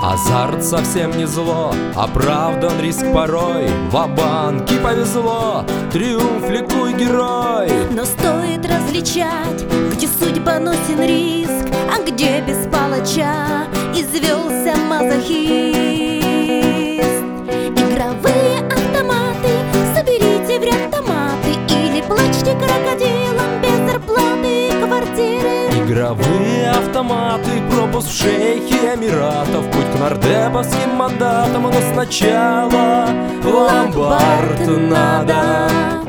Азарт совсем не зло, оправдан риск порой. Ва-банк и повезло, триумф, ликуй, герой. Но стоит различать, где судьбоносен риск, а где без палача извелся мазохист. Игровые автоматы, соберите в ряд томаты или плачьте крокодилам без зарплаты и квартиры. Игровые автоматы, пропуск в шейхи Эмиратов, путь к нардеповским мандатам, но сначала в ломбард надо.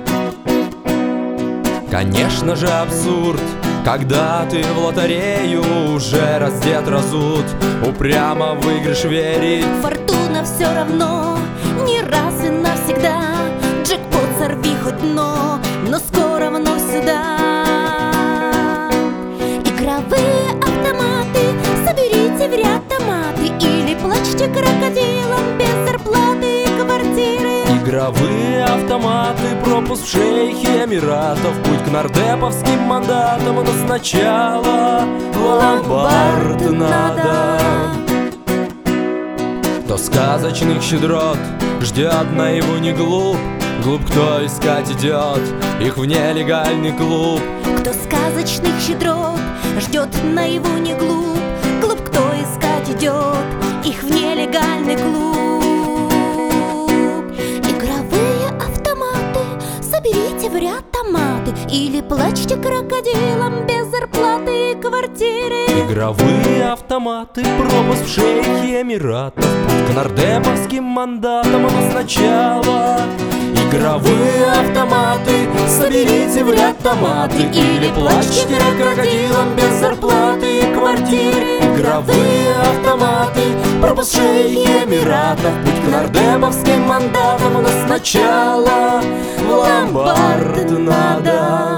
Конечно же абсурд, когда ты в лотерею уже раздет, разут, упрямо в выигрыш верить. Фортуна все равно не раз и навсегда. Джекпот сорви хоть дно, но скоро вновь сюда. Игровые автоматы, соберите в ряд томаты или плачьте крокодилам без зарплаты и квартиры. Игровые автоматы, пропуск в шейхи Эмиратов, путь к нардеповским мандатам, но сначала в ломбард надо. Кто сказочных щедрот ждет, наяву не глуп, глуп, кто искать идет их в нелегальный клуб. Кто сказочных щедрот ждет, наяву не глуп, глуп, кто искать идет их в нелегальный клуб. Игровые автоматы, соберите в ряд томаты или плачьте крокодилам без зарплаты и квартиры. Игровые автоматы, пропуск в шейхи Эмиратов, путь к нардеповским мандатам, но сначала. Игровые автоматы, соберите в ряд томаты или плачьте крокодилам без зарплаты и квартиры. Игровые автоматы, пропуск в шейхи Эмиратов, путь к нардеповским мандатам, но сначала в ломбард надо.